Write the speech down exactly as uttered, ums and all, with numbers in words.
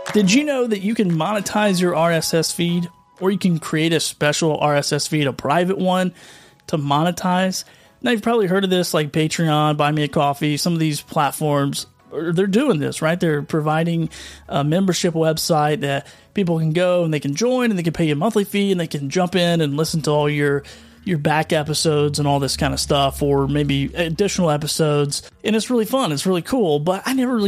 Did you know that you can monetize your R S S feed, or you can create a special R S S feed, a private one, to monetize? Now, you've probably heard of this, like Patreon, Buy Me a Coffee. Some of these platforms, they're doing this, right? They're providing a membership website that people can go and they can join, and they can pay you a monthly fee, and they can jump in and listen to all your your back episodes and all this kind of stuff, or maybe additional episodes. And it's really fun. It's really cool. But I never really